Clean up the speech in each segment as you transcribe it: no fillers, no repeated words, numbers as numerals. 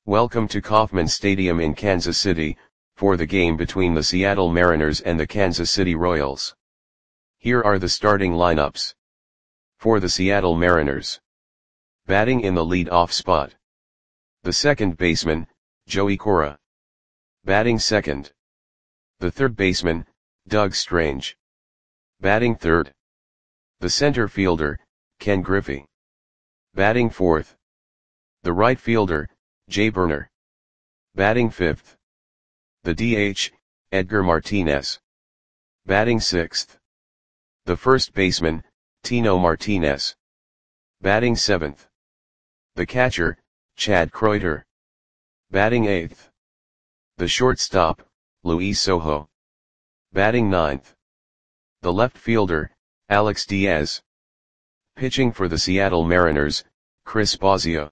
Welcome to Kauffman Stadium in Kansas City, for the game between the Seattle Mariners and the Kansas City Royals. Here are the starting lineups. For the Seattle Mariners. Batting in the lead-off spot. The second baseman, Joey Cora. Batting second. The third baseman, Doug Strange. Batting third. The center fielder, Ken Griffey. Batting fourth. The right fielder, Jay Burner. Batting fifth. The DH, Edgar Martinez. Batting sixth. The first baseman, Tino Martinez. Batting seventh. The catcher, Chad Kreuter. Batting eighth. The shortstop, Luis Sojo. Batting ninth. The left fielder, Alex Diaz. Pitching for the Seattle Mariners, Chris Bosio.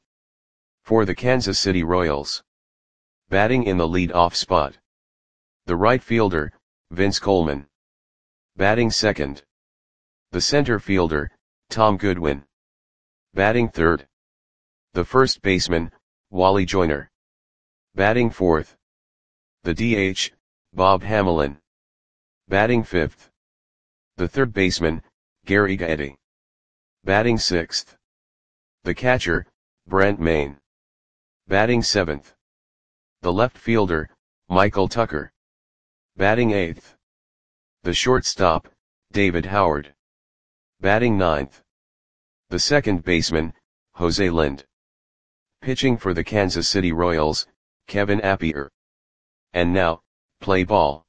For the Kansas City Royals. Batting in the lead-off spot. The right fielder, Vince Coleman. Batting second. The center fielder, Tom Goodwin. Batting third. The first baseman, Wally Joyner. Batting fourth. The DH, Bob Hamelin. Batting fifth. The third baseman, Gary Gaetti. Batting sixth. The catcher, Brent Mayne. Batting seventh. The left fielder, Michael Tucker. Batting eighth. The shortstop, David Howard. Batting ninth. The second baseman, Jose Lind. Pitching for the Kansas City Royals, Kevin Appier. And now, play ball.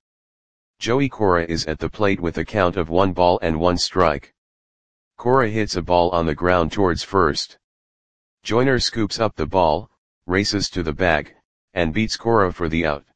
Joey Cora is at the plate with a count of 1-1 strike. Cora hits a ball on the ground towards first. Joyner scoops up the ball, races to the bag, and beats Cora for the out.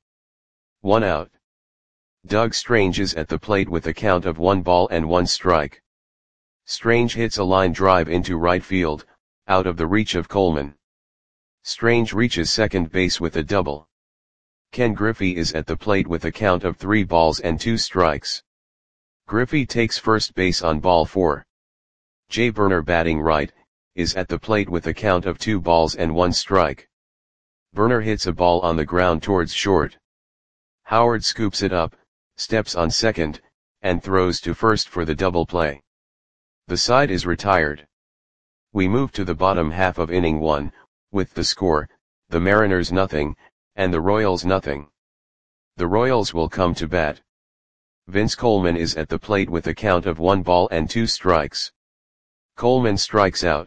1 out. Doug Strange is at the plate with a count of 1-1 strike. Strange hits a line drive into right field, out of the reach of Coleman. Strange reaches second base with a double. Ken Griffey is at the plate with a count of 3-2 strikes. Griffey takes first base on ball 4. Jay Burner, batting right, is at the plate with a count of 2-1 strike. Burner hits a ball on the ground towards short. Howard scoops it up, steps on second, and throws to first for the double play. The side is retired. We move to the bottom half of inning 1, with the score, the Mariners 0, and the Royals 0. The Royals will come to bat. Vince Coleman is at the plate with a count of 1-2 strikes. Coleman strikes out.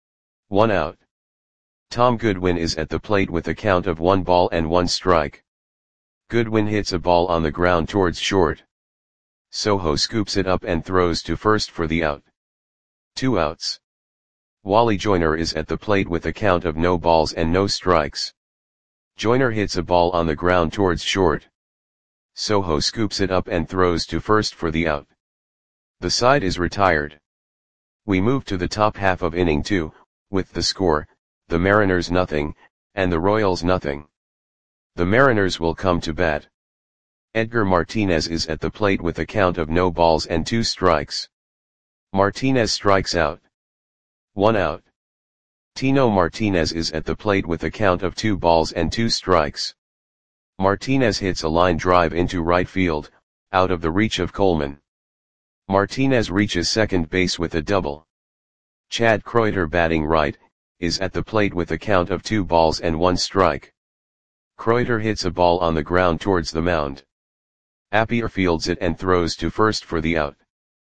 1 out. Tom Goodwin is at the plate with a count of 1-1 strike. Goodwin hits a ball on the ground towards short. Sojo scoops it up and throws to first for the out. 2 outs. Wally Joyner is at the plate with a count of no balls and no strikes. Joyner hits a ball on the ground towards short. Sojo scoops it up and throws to first for the out. The side is retired. We move to the top half of inning 2, with the score, the Mariners 0, and the Royals 0. The Mariners will come to bat. Edgar Martinez is at the plate with a count of no balls and 2 strikes. Martinez strikes out. 1 out. Tino Martinez is at the plate with a count of 2-2 strikes. Martinez hits a line drive into right field, out of the reach of Coleman. Martinez reaches second base with a double. Chad Kreuter, batting right, is at the plate with a count of 2-1 strike. Kreuter hits a ball on the ground towards the mound. Appier fields it and throws to first for the out.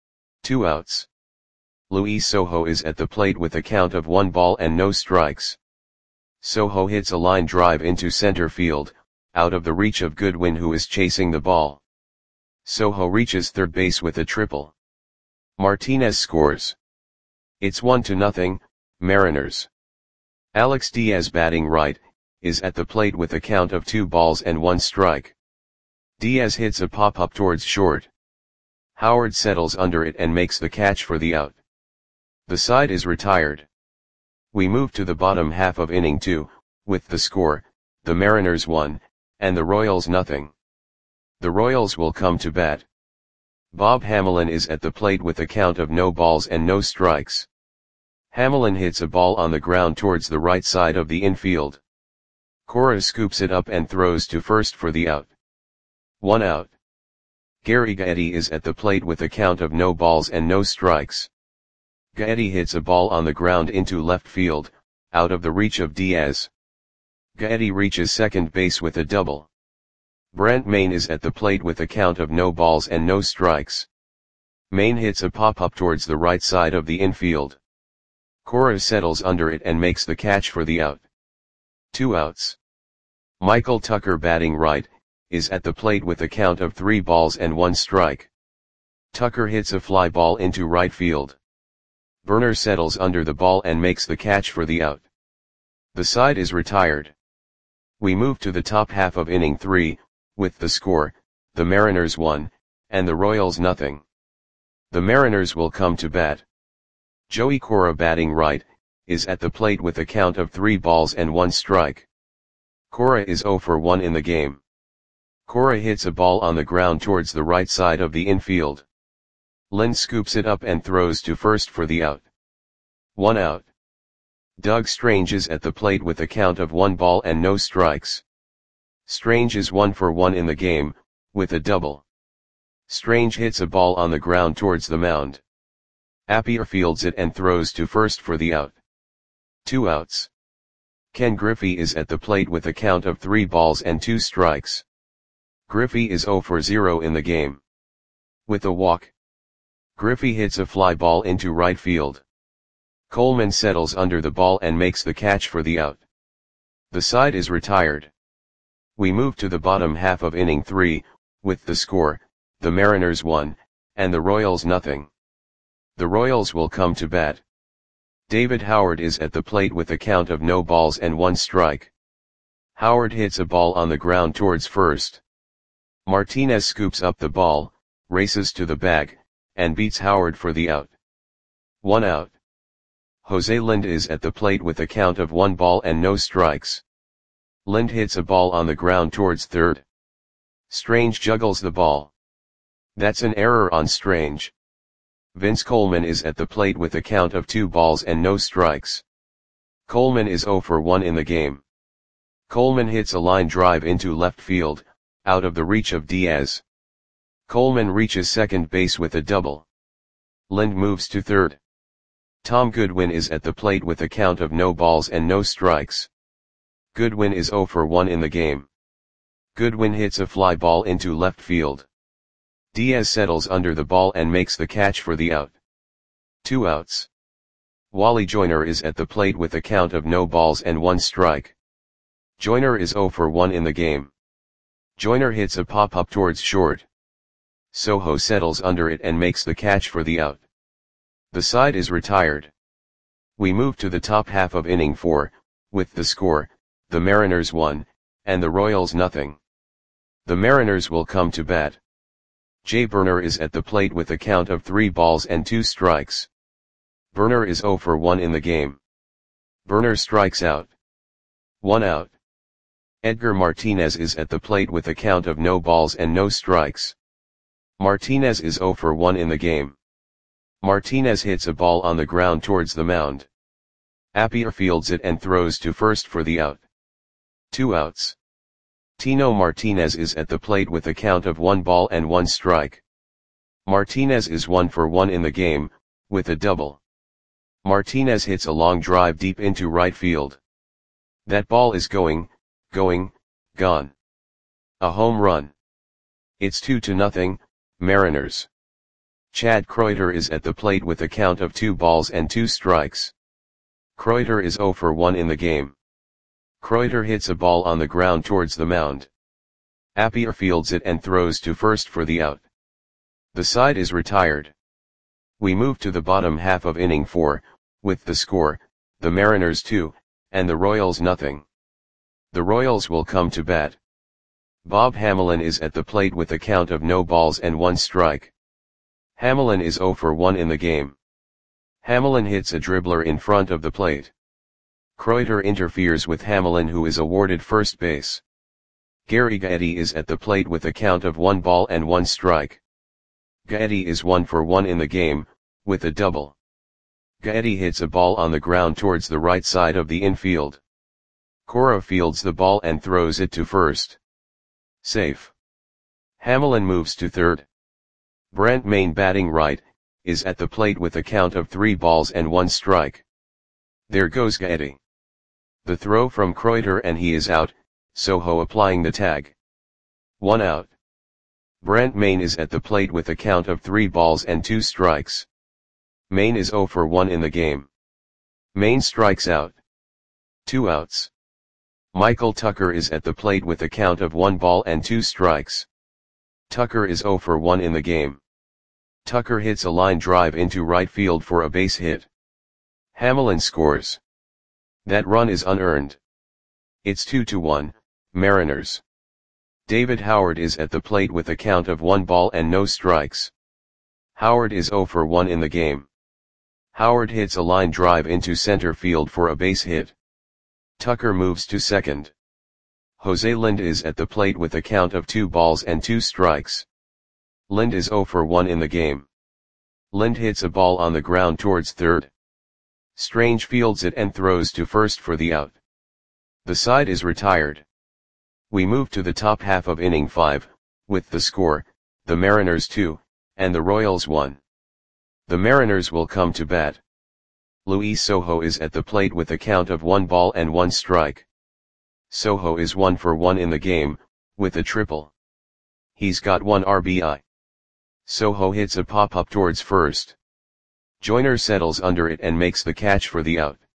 2 outs. Luis Sojo is at the plate with a count of 1-0 strikes. Sojo hits a line drive into center field, out of the reach of Goodwin, who is chasing the ball. Sojo reaches third base with a triple. Martinez scores. It's 1-0, Mariners. Alex Diaz, batting right, is at the plate with a count of 2-1 strike. Diaz hits a pop-up towards short. Howard settles under it and makes the catch for the out. The side is retired. We move to the bottom half of inning 2, with the score, the Mariners 1, and the Royals 0. The Royals will come to bat. Bob Hamelin is at the plate with a count of no balls and no strikes. Hamelin hits a ball on the ground towards the right side of the infield. Cora scoops it up and throws to first for the out. 1 out. Gary Gaetti is at the plate with a count of no balls and no strikes. Gaetti hits a ball on the ground into left field, out of the reach of Diaz. Gaetti reaches second base with a double. Brent Mayne is at the plate with a count of no balls and no strikes. Mayne hits a pop-up towards the right side of the infield. Cora settles under it and makes the catch for the out. 2 outs. Michael Tucker, batting right, is at the plate with a count of 3 balls and 1 strike. Tucker hits a fly ball into right field. Burner settles under the ball and makes the catch for the out. The side is retired. We move to the top half of inning 3, with the score, the Mariners 1, and the Royals nothing. The Mariners will come to bat. Joey Cora, batting right, is at the plate with a count of 3 balls and 1 strike. Cora is 0 for 1 in the game. Cora hits a ball on the ground towards the right side of the infield. Lind scoops it up and throws to first for the out. 1 out. Doug Strange is at the plate with a count of 1 ball and no strikes. Strange is 1 for 1 in the game, with a double. Strange hits a ball on the ground towards the mound. Appier fields it and throws to first for the out. 2 outs. Ken Griffey is at the plate with a count of 3 balls and 2 strikes. Griffey is 0 for 0 in the game. With a walk. Griffey hits a fly ball into right field. Coleman settles under the ball and makes the catch for the out. The side is retired. We move to the bottom half of inning 3, with the score, the Mariners 1, and the Royals nothing. The Royals will come to bat. David Howard is at the plate with a count of no balls and 1 strike. Howard hits a ball on the ground towards first. Martinez scoops up the ball, races to the bag, and beats Howard for the out. 1 out. Jose Lind is at the plate with a count of 1 ball and no strikes. Lind hits a ball on the ground towards third. Strange juggles the ball. That's an error on Strange. Vince Coleman is at the plate with a count of 2 balls and no strikes. Coleman is 0 for 1 in the game. Coleman hits a line drive into left field, out of the reach of Diaz. Coleman reaches second base with a double. Lind moves to third. Tom Goodwin is at the plate with a count of no balls and no strikes. Goodwin is 0 for 1 in the game. Goodwin hits a fly ball into left field. Diaz settles under the ball and makes the catch for the out. 2 outs. Wally Joyner is at the plate with a count of no balls and 1 strike. Joyner is 0 for 1 in the game. Joyner hits a pop-up towards short. Soho settles under it and makes the catch for the out. The side is retired. We move to the top half of inning 4, with the score, the Mariners 1, and the Royals nothing. The Mariners will come to bat. Jay Burner is at the plate with a count of 3 balls and 2 strikes. Burner is 0 for 1 in the game. Burner strikes out. 1 out. Edgar Martinez is at the plate with a count of no balls and no strikes. Martinez is 0 for 1 in the game. Martinez hits a ball on the ground towards the mound. Appier fields it and throws to first for the out. 2 outs. Tino Martinez is at the plate with a count of 1 ball and 1 strike. Martinez is 1 for 1 in the game, with a double. Martinez hits a long drive deep into right field. That ball is gone. A home run. It's 2-0, Mariners. Chad Kreuter is at the plate with a count of 2 balls and 2 strikes. Kreuter is 0 for 1 in the game. Kreuter hits a ball on the ground towards the mound. Appier fields it and throws to first for the out. The side is retired. We move to the bottom half of inning 4, with the score, the Mariners 2, and the Royals nothing. The Royals will come to bat. Bob Hamelin is at the plate with a count of no balls and 1 strike. Hamelin is 0 for 1 in the game. Hamelin hits a dribbler in front of the plate. Kreuter interferes with Hamelin, who is awarded first base. Gary Gaetti is at the plate with a count of 1 ball and 1 strike. Gaetti is 1 for 1 in the game, with a double. Gaetti hits a ball on the ground towards the right side of the infield. Cora fields the ball and throws it to first. Safe. Hamelin moves to third. Brent Main batting right, is at the plate with a count of 3 balls and 1 strike. There goes Gaetti. The throw from Kreuter and he is out, Soho applying the tag. 1 out. Brent Main is at the plate with a count of 3 balls and 2 strikes. Main is 0 for 1 in the game. Main strikes out. 2 outs. Michael Tucker is at the plate with a count of 1 ball and 2 strikes. Tucker is 0 for 1 in the game. Tucker hits a line drive into right field for a base hit. Hamelin scores. That run is unearned. It's 2-1, Mariners. David Howard is at the plate with a count of 1 ball and no strikes. Howard is 0 for 1 in the game. Howard hits a line drive into center field for a base hit. Tucker moves to second. Jose Lind is at the plate with a count of 2 balls and 2 strikes. Lind is 0 for 1 in the game. Lind hits a ball on the ground towards third. Strange fields it and throws to first for the out. The side is retired. We move to the top half of inning 5, with the score, the Mariners 2, and the Royals 1. The Mariners will come to bat. Luis Soho is at the plate with a count of 1 ball and 1 strike. Soho is 1 for 1 in the game, with a triple. He's got 1 RBI. Soho hits a pop-up towards first. Joyner settles under it and makes the catch for the out.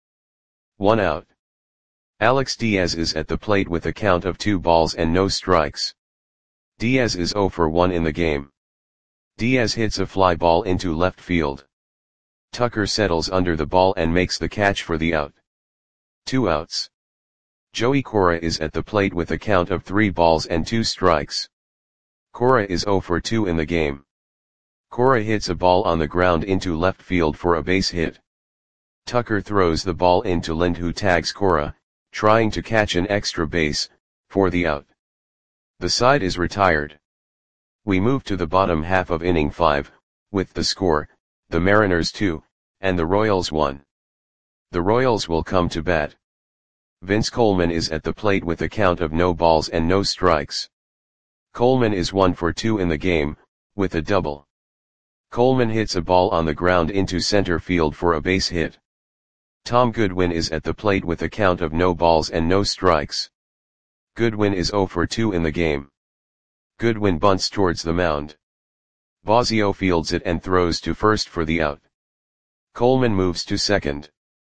1 out. Alex Diaz is at the plate with a count of 2 balls and no strikes. Diaz is 0 for 1 in the game. Diaz hits a fly ball into left field. Tucker settles under the ball and makes the catch for the out. 2 outs. Joey Cora is at the plate with a count of 3 balls and 2 strikes. Cora is 0 for 2 in the game. Cora hits a ball on the ground into left field for a base hit. Tucker throws the ball into Lind who tags Cora, trying to catch an extra base, for the out. The side is retired. We move to the bottom half of inning 5, with the score, the Mariners 2, and the Royals 1. The Royals will come to bat. Vince Coleman is at the plate with a count of no balls and no strikes. Coleman is 1 for 2 in the game, with a double. Coleman hits a ball on the ground into center field for a base hit. Tom Goodwin is at the plate with a count of no balls and no strikes. Goodwin is 0 for 2 in the game. Goodwin bunts towards the mound. Bosio fields it and throws to first for the out. Coleman moves to second.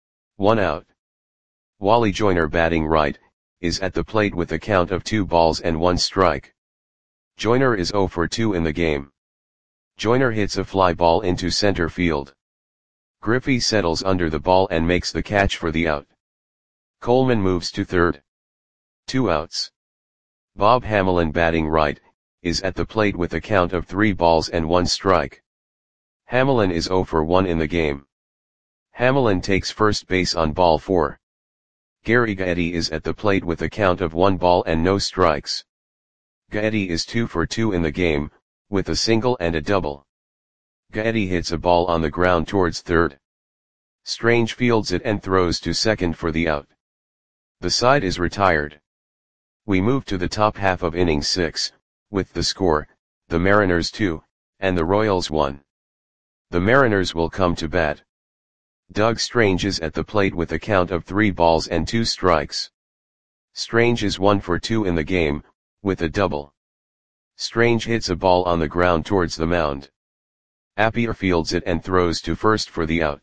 1 out. Wally Joyner batting right, is at the plate with a count of 2 balls and 1 strike. Joyner is 0 for 2 in the game. Joyner hits a fly ball into center field. Griffey settles under the ball and makes the catch for the out. Coleman moves to third. 2 outs. Bob Hamelin batting right, is at the plate with a count of 3 balls and 1 strike. Hamelin is 0 for 1 in the game. Hamelin takes first base on ball 4. Gary Gaetti is at the plate with a count of 1 ball and no strikes. Gaetti is 2 for 2 in the game, with a single and a double. Gaetti hits a ball on the ground towards third. Strange fields it and throws to second for the out. The side is retired. We move to the top half of inning 6, with the score, the Mariners 2, and the Royals 1. The Mariners will come to bat. Doug Strange is at the plate with a count of 3 balls and 2 strikes. Strange is 1 for 2 in the game, with a double. Strange hits a ball on the ground towards the mound. Appier fields it and throws to first for the out.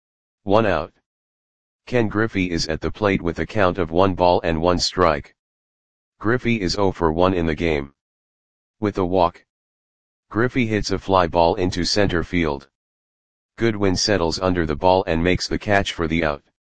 1 out. Ken Griffey is at the plate with a count of 1 ball and 1 strike. Griffey is 0 for 1 in the game. With a walk. Griffey hits a fly ball into center field. Goodwin settles under the ball and makes the catch for the out.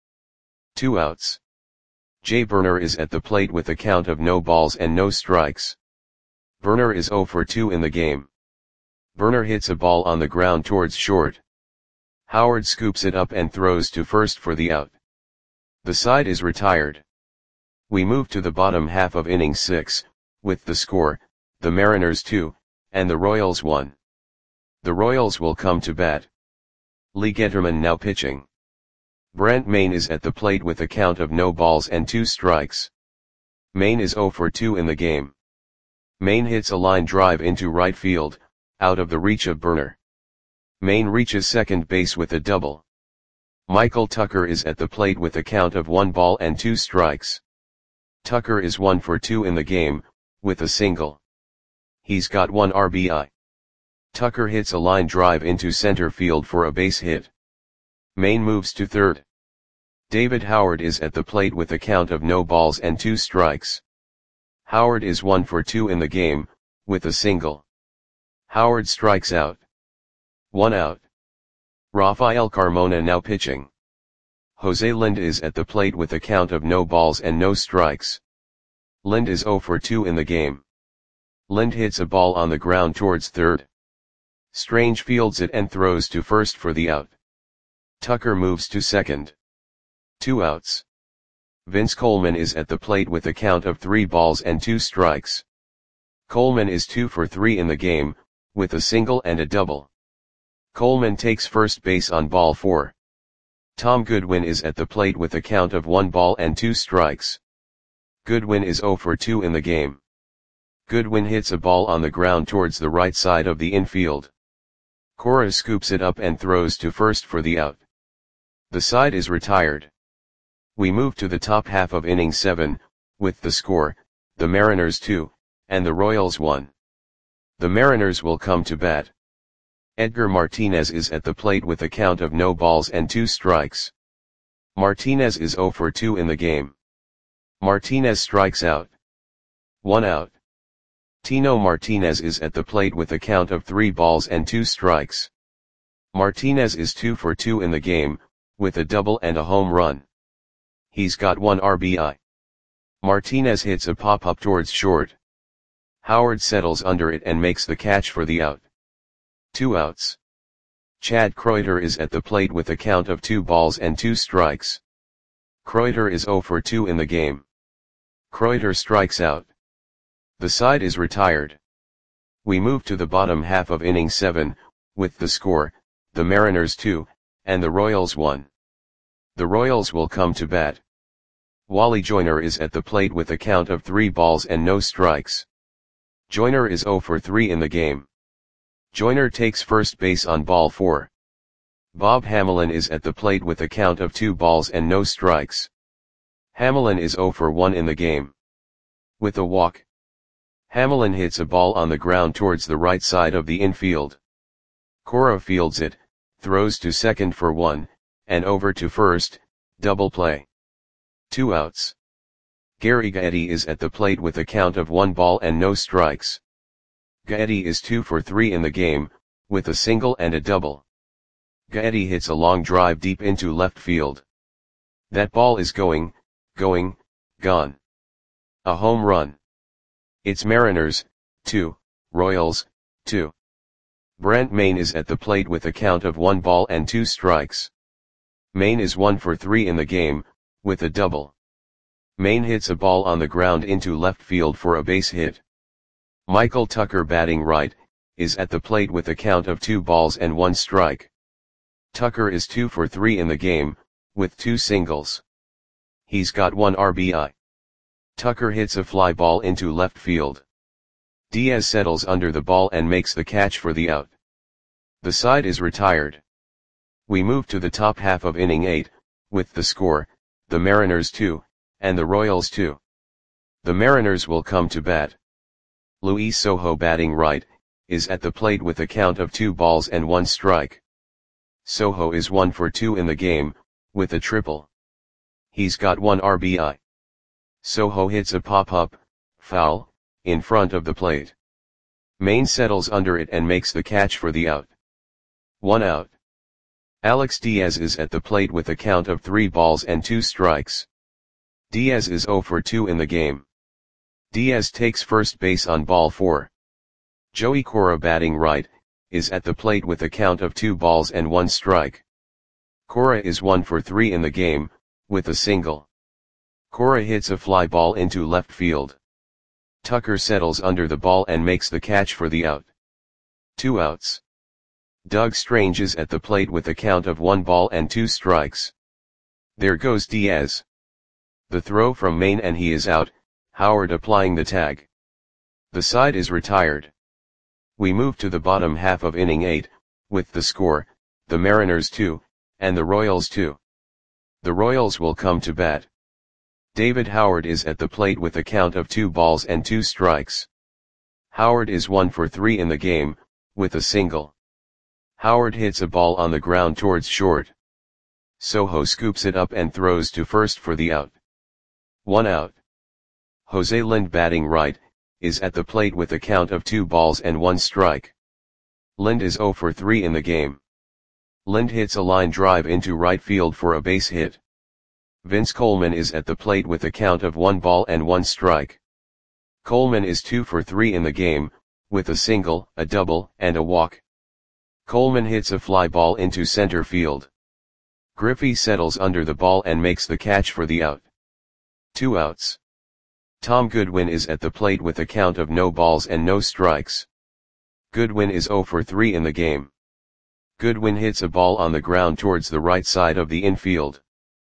2 outs. Jay Burner is at the plate with a count of no balls and no strikes. Burner is 0 for 2 in the game. Burner hits a ball on the ground towards short. Howard scoops it up and throws to first for the out. The side is retired. We move to the bottom half of inning 6, with the score, the Mariners 2, and the Royals 1. The Royals will come to bat. Lee Getterman now pitching. Brant Main is at the plate with a count of no balls and 2 strikes. Main is 0 for 2 in the game. Main hits a line drive into right field, out of the reach of Burner. Main reaches second base with a double. Michael Tucker is at the plate with a count of 1 ball and 2 strikes. Tucker is 1 for 2 in the game, with a single. He's got 1 RBI. Tucker hits a line drive into center field for a base hit. Main moves to third. David Howard is at the plate with a count of no balls and 2 strikes. Howard is 1 for 2 in the game, with a single. Howard strikes out. 1 out. Rafael Carmona now pitching. Jose Lind is at the plate with a count of no balls and no strikes. Lind is 0 for 2 in the game. Lind hits a ball on the ground towards third. Strange fields it and throws to first for the out. Tucker moves to second. 2 outs. Vince Coleman is at the plate with a count of 3 balls and 2 strikes. Coleman is 2 for 3 in the game, with a single and a double. Coleman takes first base on ball 4. Tom Goodwin is at the plate with a count of 1 ball and 2 strikes. Goodwin is 0 for 2 in the game. Goodwin hits a ball on the ground towards the right side of the infield. Cora scoops it up and throws to first for the out. The side is retired. We move to the top half of inning 7, with the score, the Mariners 2, and the Royals 1. The Mariners will come to bat. Edgar Martinez is at the plate with a count of no balls and 2 strikes. Martinez is 0 for 2 in the game. Martinez strikes out. 1 out. Tino Martinez is at the plate with a count of 3 balls and 2 strikes. Martinez is 2 for 2 in the game, with a double and a home run. He's got 1 RBI. Martinez hits a pop-up towards short. Howard settles under it and makes the catch for the out. 2 outs. Chad Kreuter is at the plate with a count of 2 balls and 2 strikes. Kreuter is 0 for 2 in the game. Kreuter strikes out. The side is retired. We move to the bottom half of inning 7, with the score, the Mariners 2, and the Royals 1. The Royals will come to bat. Wally Joyner is at the plate with a count of 3 balls and no strikes. Joyner is 0 for 3 in the game. Joyner takes first base on ball 4. Bob Hamelin is at the plate with a count of 2 balls and no strikes. Hamelin is 0 for 1 in the game. With a walk. Hamelin hits a ball on the ground towards the right side of the infield. Cora fields it, throws to second for 1, and over to first, double play. 2 outs. Gary Gaetti is at the plate with a count of 1 ball and no strikes. Gaetti is 2 for 3 in the game, with a single and a double. Gaetti hits a long drive deep into left field. That ball is gone. A home run. It's Mariners, 2, Royals, 2. Brant Main is at the plate with a count of 1 ball and 2 strikes. Main is 1 for 3 in the game, with a double. Main hits a ball on the ground into left field for a base hit. Michael Tucker batting right, is at the plate with a count of 2 balls and 1 strike. Tucker is 2 for 3 in the game, with 2 singles. He's got 1 RBI. Tucker hits a fly ball into left field. Diaz settles under the ball and makes the catch for the out. The side is retired. We move to the top half of inning 8, with the score, the Mariners 2, and the Royals 2. The Mariners will come to bat. Luis Sojo batting right, is at the plate with a count of 2 balls and 1 strike. Sojo is 1 for 2 in the game, with a triple. He's got 1 RBI. Sojo hits a pop-up, foul, in front of the plate. Main settles under it and makes the catch for the out. 1 out. Alex Diaz is at the plate with a count of 3 balls and 2 strikes. Diaz is 0 for 2 in the game. Diaz takes first base on ball 4. Joey Cora batting right, is at the plate with a count of 2 balls and 1 strike. Cora is 1 for 3 in the game, with a single. Cora hits a fly ball into left field. Tucker settles under the ball and makes the catch for the out. 2 outs. Doug Strange is at the plate with a count of 1 ball and 2 strikes. There goes Diaz. The throw from Maine and he is out, Howard applying the tag. The side is retired. We move to the bottom half of inning 8, with the score, the Mariners 2, and the Royals 2. The Royals will come to bat. David Howard is at the plate with a count of 2 balls and 2 strikes. Howard is 1 for 3 in the game, with a single. Howard hits a ball on the ground towards short. Soho scoops it up and throws to first for the out. 1 out. Jose Lind batting right, is at the plate with a count of 2 balls and 1 strike. Lind is 0 for 3 in the game. Lind hits a line drive into right field for a base hit. Vince Coleman is at the plate with a count of 1 ball and 1 strike. Coleman is 2 for 3 in the game, with a single, a double, and a walk. Coleman hits a fly ball into center field. Griffey settles under the ball and makes the catch for the out. 2 outs. Tom Goodwin is at the plate with a count of no balls and no strikes. Goodwin is 0 for 3 in the game. Goodwin hits a ball on the ground towards the right side of the infield.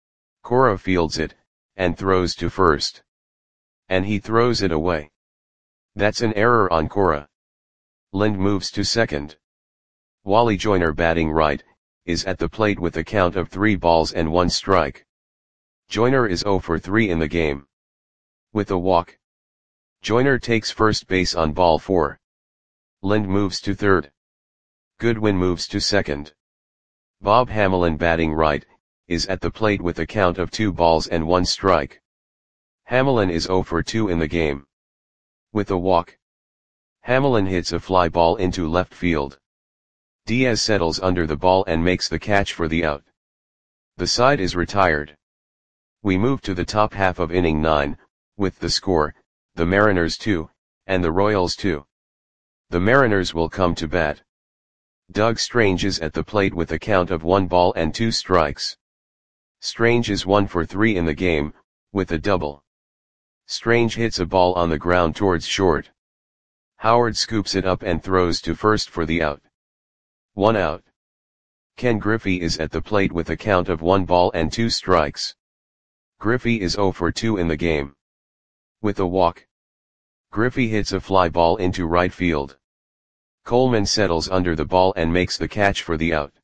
Cora fields it, and throws to first. And he throws it away. That's an error on Cora. Lind moves to second. Wally Joyner batting right, is at the plate with a count of 3 balls and 1 strike. Joyner is 0 for 3 in the game. With a walk. Joyner takes first base on ball 4. Lind moves to third. Goodwin moves to second. Bob Hamelin batting right, is at the plate with a count of 2 balls and 1 strike. Hamelin is 0 for 2 in the game. With a walk. Hamelin hits a fly ball into left field. Diaz settles under the ball and makes the catch for the out. The side is retired. We move to the top half of inning 9, with the score, the Mariners 2, and the Royals 2. The Mariners will come to bat. Doug Strange is at the plate with a count of 1 ball and 2 strikes. Strange is 1 for 3 in the game, with a double. Strange hits a ball on the ground towards short. Howard scoops it up and throws to first for the out. 1 out. Ken Griffey is at the plate with a count of 1 ball and 2 strikes. Griffey is 0 for 2 in the game. With a walk. Griffey hits a fly ball into right field. Coleman settles under the ball and makes the catch for the out.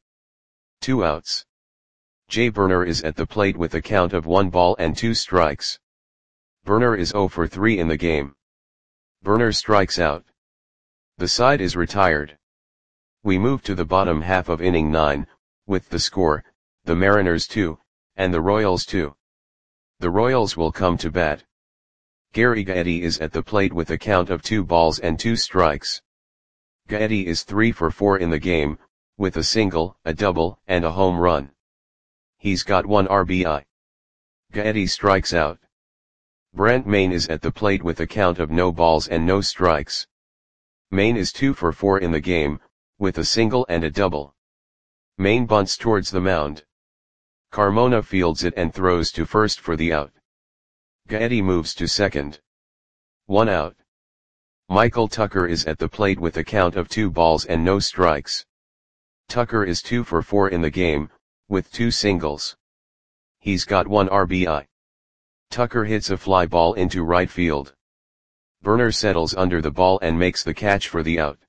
2 outs. Jay Burner is at the plate with a count of 1 ball and 2 strikes. Burner is 0 for 3 in the game. Burner strikes out. The side is retired. We move to the bottom half of inning 9, with the score, the Mariners 2, and the Royals 2. The Royals will come to bat. Gary Gaetti is at the plate with a count of 2 balls and 2 strikes. Gaetti is 3 for 4 in the game, with a single, a double, and a home run. He's got 1 RBI. Gaetti strikes out. Brent Mayne is at the plate with a count of no balls and no strikes. Mayne is 2 for 4 in the game, with a single and a double. Mayne bunts towards the mound. Carmona fields it and throws to first for the out. Gaetti moves to second. 1 out. Michael Tucker is at the plate with a count of 2 balls and no strikes. Tucker is 2 for 4 in the game, with 2 singles. He's got 1 RBI. Tucker hits a fly ball into right field. Burner settles under the ball and makes the catch for the out.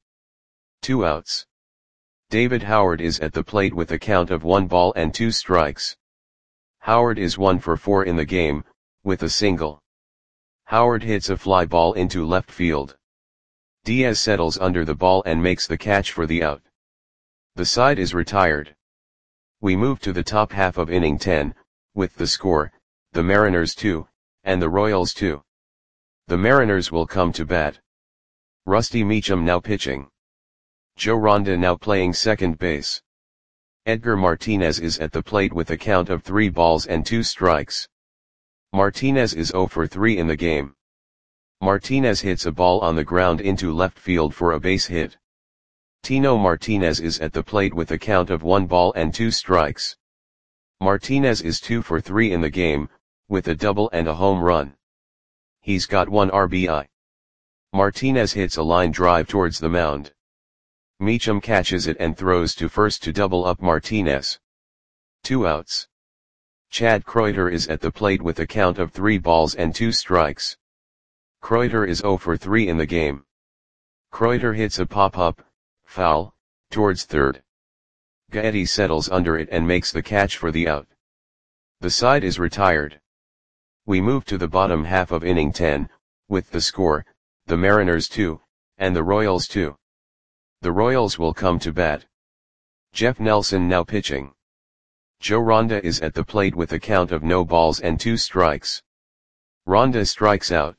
2 outs. David Howard is at the plate with a count of 1 ball and 2 strikes. Howard is 1 for 4 in the game, with a single. Howard hits a fly ball into left field. Diaz settles under the ball and makes the catch for the out. The side is retired. We move to the top half of inning 10, with the score, the Mariners 2, and the Royals 2. The Mariners will come to bat. Rusty Meacham now pitching. Joe Ronda now playing second base. Edgar Martinez is at the plate with a count of 3 balls and 2 strikes. Martinez is 0 for 3 in the game. Martinez hits a ball on the ground into left field for a base hit. Tino Martinez is at the plate with a count of 1 ball and 2 strikes. Martinez is 2 for 3 in the game, with a double and a home run. He's got 1 RBI. Martinez hits a line drive towards the mound. Meacham catches it and throws to first to double up Martinez. 2 outs. Chad Kreuter is at the plate with a count of 3 balls and 2 strikes. Kreuter is 0 for 3 in the game. Kreuter hits a pop-up, foul, towards third. Gaetti settles under it and makes the catch for the out. The side is retired. We move to the bottom half of inning 10, with the score, the Mariners 2, and the Royals 2. The Royals will come to bat. Jeff Nelson now pitching. Joe Ronda is at the plate with a count of no balls and 2 strikes. Ronda strikes out.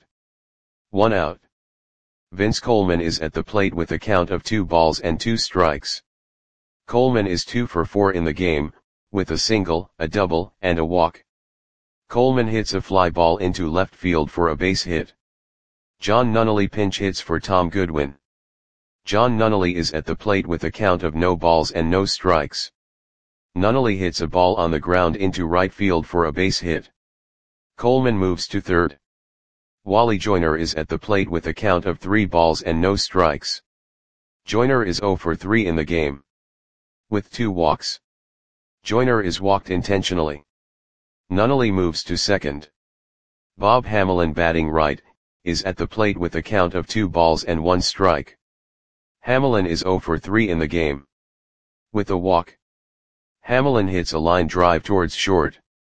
1 out. Vince Coleman is at the plate with a count of 2 balls and 2 strikes. Coleman is 2 for 4 in the game, with a single, a double, and a walk. Coleman hits a fly ball into left field for a base hit. John Nunnally pinch hits for Tom Goodwin. John Nunnally is at the plate with a count of no balls and no strikes. Nunnally hits a ball on the ground into right field for a base hit. Coleman moves to third. Wally Joyner is at the plate with a count of 3 balls and no strikes. Joyner is 0 for 3 in the game, with 2 walks. Joyner is walked intentionally. Nunnally moves to second. Bob Hamelin, batting right, is at the plate with a count of 2 balls and 1 strike. Hamelin is 0 for 3 in the game, with a walk. Hamelin hits a line drive towards short.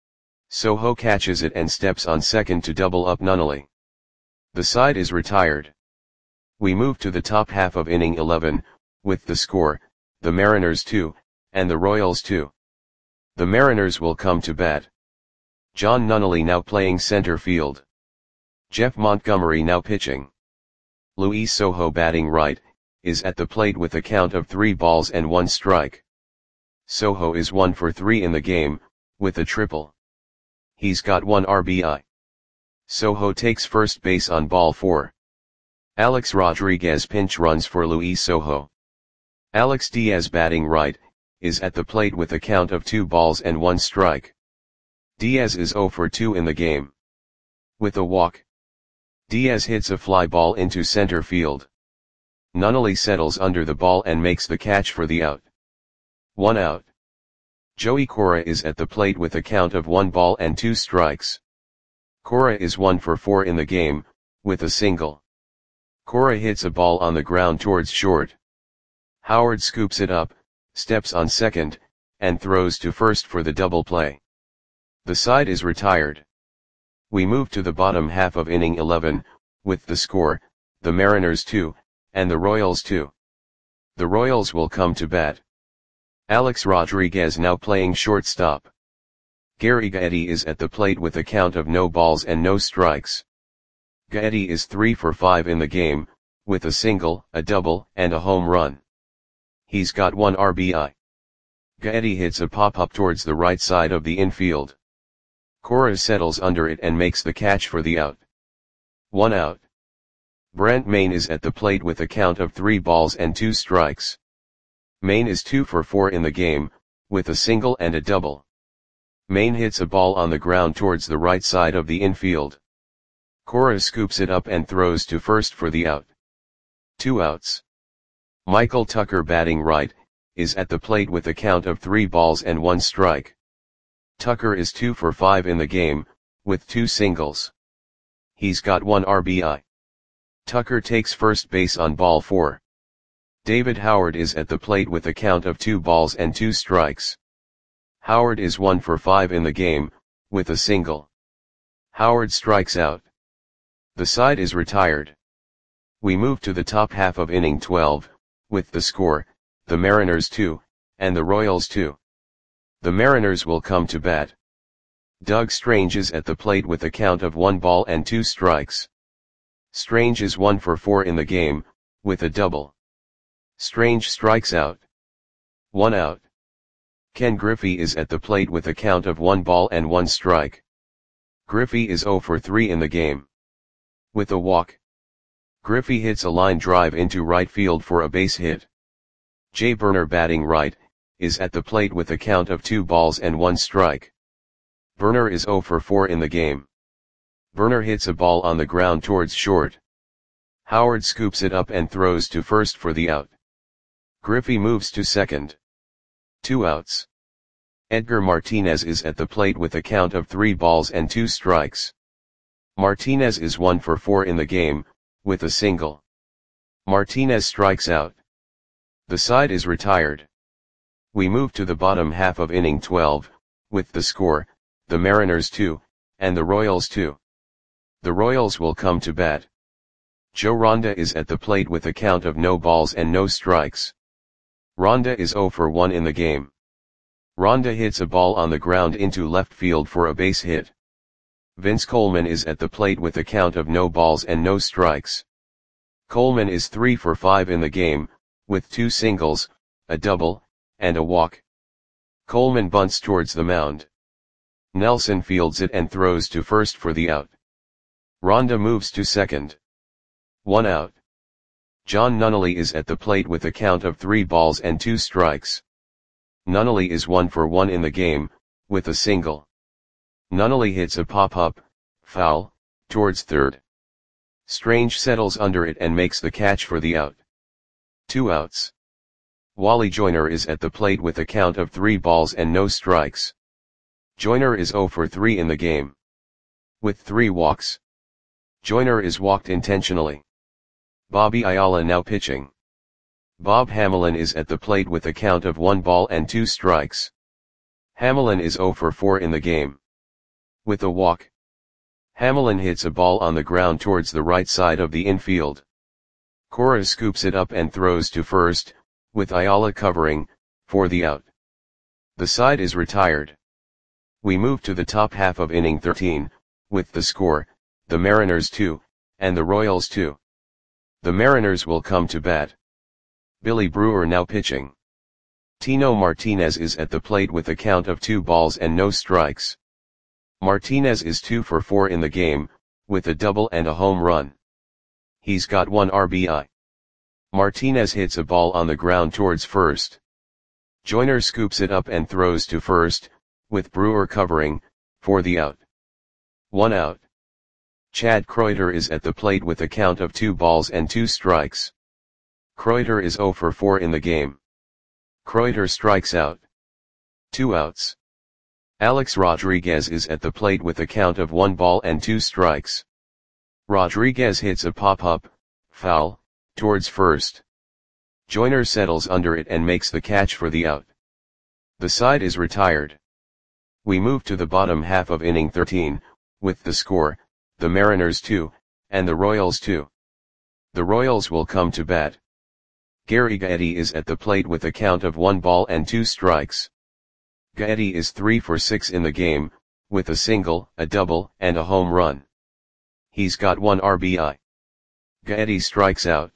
Soho catches it and steps on second to double up Nunnally. The side is retired. We move to the top half of inning 11, with the score, the Mariners 2, and the Royals 2. The Mariners will come to bat. John Nunnally now playing center field. Jeff Montgomery now pitching. Luis Soho, batting right, is at the plate with a count of 3 balls and 1 strike. Soho is 1 for 3 in the game, with a triple. He's got 1 RBI. Soho takes first base on ball 4. Alex Rodriguez pinch runs for Luis Soho. Alex Diaz, batting right, is at the plate with a count of 2 balls and 1 strike. Diaz is 0 for 2 in the game, with a walk. Diaz hits a fly ball into center field. Nunnally settles under the ball and makes the catch for the out. 1 out. Joey Cora is at the plate with a count of 1 ball and 2 strikes. Cora is 1 for 4 in the game, with a single. Cora hits a ball on the ground towards short. Howard scoops it up, steps on second, and throws to first for the double play. The side is retired. We move to the bottom half of inning 11, with the score, the Mariners 2, and the Royals 2. The Royals will come to bat. Alex Rodriguez now playing shortstop. Gary Gaetti is at the plate with a count of no balls and no strikes. Gaetti is 3 for 5 in the game, with a single, a double, and a home run. He's got 1 RBI. Gaetti hits a pop-up towards the right side of the infield. Cora settles under it and makes the catch for the out. 1 out. Brent Mayne is at the plate with a count of 3 balls and 2 strikes. Mayne is 2 for 4 in the game, with a single and a double. Mayne hits a ball on the ground towards the right side of the infield. Cora scoops it up and throws to first for the out. 2 outs. Michael Tucker, batting right, is at the plate with a count of 3 balls and 1 strike. Tucker is 2 for 5 in the game, with 2 singles. He's got 1 RBI. Tucker takes first base on ball 4. David Howard is at the plate with a count of 2 balls and 2 strikes. Howard is 1 for 5 in the game, with a single. Howard strikes out. The side is retired. We move to the top half of inning 12, with the score, the Mariners 2, and the Royals 2. The Mariners will come to bat. Doug Strange is at the plate with a count of 1 ball and 2 strikes. Strange is 1 for 4 in the game, with a double. Strange strikes out. 1 out. Ken Griffey is at the plate with a count of 1 ball and 1 strike. Griffey is 0 for 3 in the game, with a walk. Griffey hits a line drive into right field for a base hit. Jay Burner, batting right, is at the plate with a count of 2 balls and 1 strike. Burner is 0 for 4 in the game. Burner hits a ball on the ground towards short. Howard scoops it up and throws to first for the out. Griffey moves to second. 2 outs. Edgar Martinez is at the plate with a count of 3 balls and 2 strikes. Martinez is 1 for 4 in the game, with a single. Martinez strikes out. The side is retired. We move to the bottom half of inning 12, with the score, the Mariners 2, and the Royals 2. The Royals will come to bat. Joe Ronda is at the plate with a count of no balls and no strikes. Ronda is 0 for 1 in the game. Ronda hits a ball on the ground into left field for a base hit. Vince Coleman is at the plate with a count of no balls and no strikes. Coleman is 3 for 5 in the game, with 2 singles, a double, and a walk. Coleman bunts towards the mound. Nelson fields it and throws to first for the out. Ronda moves to second. 1 out. John Nunnally is at the plate with a count of 3 balls and 2 strikes. Nunnally is 1 for 1 in the game, with a single. Nunnally hits a pop-up, foul, towards third. Strange settles under it and makes the catch for the out. 2 outs. Wally Joyner is at the plate with a count of 3 balls and no strikes. Joyner is 0 for 3 in the game. With 3 walks. Joyner is walked intentionally. Bobby Ayala now pitching. Bob Hamelin is at the plate with a count of 1 ball and 2 strikes. Hamelin is 0 for 4 in the game. With a walk. Hamelin hits a ball on the ground towards the right side of the infield. Cora scoops it up and throws to first, with Ayala covering, for the out. The side is retired. We move to the top half of inning 13, with the score, the Mariners 2, and the Royals 2. The Mariners will come to bat. Billy Brewer now pitching. Tino Martinez is at the plate with a count of 2 balls and no strikes. Martinez is 2 for 4 in the game, with a double and a home run. He's got 1 RBI. Martinez hits a ball on the ground towards first. Joyner scoops it up and throws to first, with Brewer covering, for the out. 1 out. Chad Kreuter is at the plate with a count of 2 balls and 2 strikes. Kreuter is 0 for 4 in the game. Kreuter strikes out. 2 outs. Alex Rodriguez is at the plate with a count of 1 ball and 2 strikes. Rodriguez hits a pop-up, foul, towards first. Joyner settles under it and makes the catch for the out. The side is retired. We move to the bottom half of inning 13, with the score, the Mariners 2, and the Royals 2. The Royals will come to bat. Gary Gaetti is at the plate with a count of 1 ball and 2 strikes. Gaetti is 3 for 6 in the game, with a single, a double, and a home run. He's got 1 RBI. Gaetti strikes out.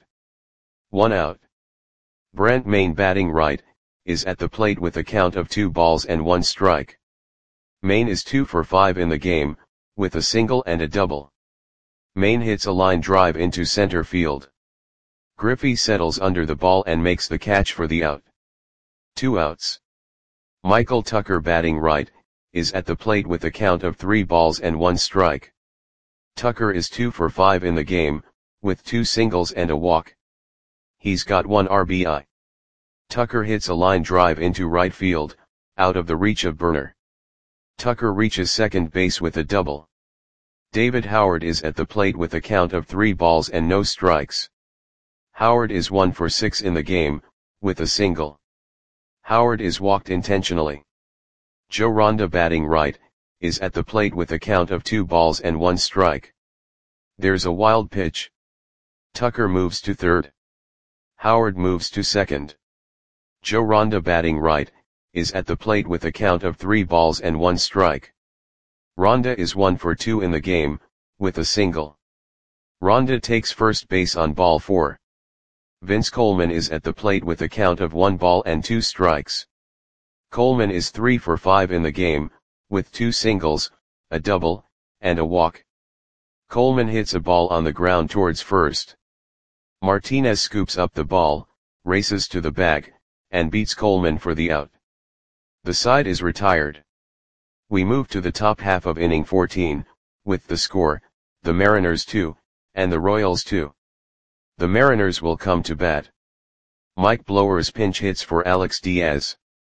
1 out. Brent Mayne batting right, is at the plate with a count of 2 balls and 1 strike. Mayne is 2 for 5 in the game, with a single and a double. Mayne hits a line drive into center field. Griffey settles under the ball and makes the catch for the out. 2 outs. Michael Tucker batting right, is at the plate with a count of 3 balls and 1 strike. Tucker is 2 for 5 in the game, with 2 singles and a walk. He's got 1 RBI. Tucker hits a line drive into right field, out of the reach of Burner. Tucker reaches second base with a double. David Howard is at the plate with a count of 3 balls and no strikes. Howard is 1 for 6 in the game, with a single. Howard is walked intentionally. Joe Ronda batting right, is at the plate with a count of 2 balls and 1 strike. There's a wild pitch. Tucker moves to third. Howard moves to second. Joe Ronda batting right, is at the plate with a count of 3 balls and 1 strike. Ronda is 1 for 2 in the game, with a single. Ronda takes first base on ball 4. Vince Coleman is at the plate with a count of 1 ball and 2 strikes. Coleman is 3 for 5 in the game, with 2 singles, a double, and a walk. Coleman hits a ball on the ground towards first. Martinez scoops up the ball, races to the bag, and beats Coleman for the out. The side is retired. We move to the top half of inning 14, with the score, the Mariners 2, and the Royals 2. The Mariners will come to bat. Mike Blowers pinch hits for Alex Diaz.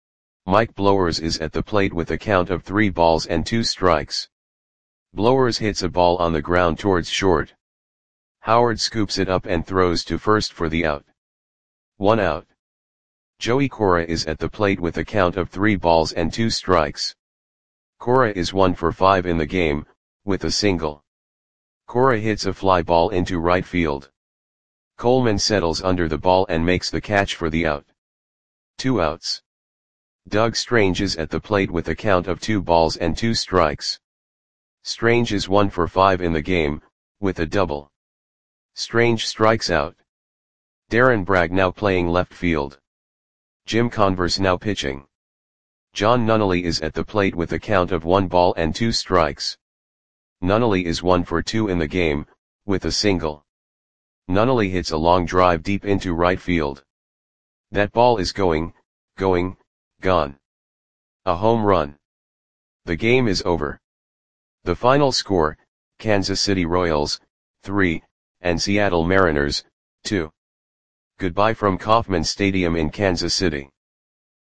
Mike Blowers is at the plate with a count of 3 balls and 2 strikes. Blowers hits a ball on the ground towards short. Howard scoops it up and throws to first for the out. 1 out. Joey Cora is at the plate with a count of 3 balls and 2 strikes. Cora is 1 for 5 in the game, with a single. Cora hits a fly ball into right field. Coleman settles under the ball and makes the catch for the out. 2 outs. Doug Strange is at the plate with a count of 2 balls and 2 strikes. Strange is 1 for 5 in the game, with a double. Strange strikes out. Darren Bragg now playing left field. Jim Converse now pitching. John Nunnally is at the plate with a count of 1 ball and 2 strikes. Nunnally is 1 for 2 in the game, with a single. Nunnally hits a long drive deep into right field. That ball is going, gone. A home run. The game is over. The final score, Kansas City Royals, 3, and Seattle Mariners, 2. Goodbye from Kauffman Stadium in Kansas City.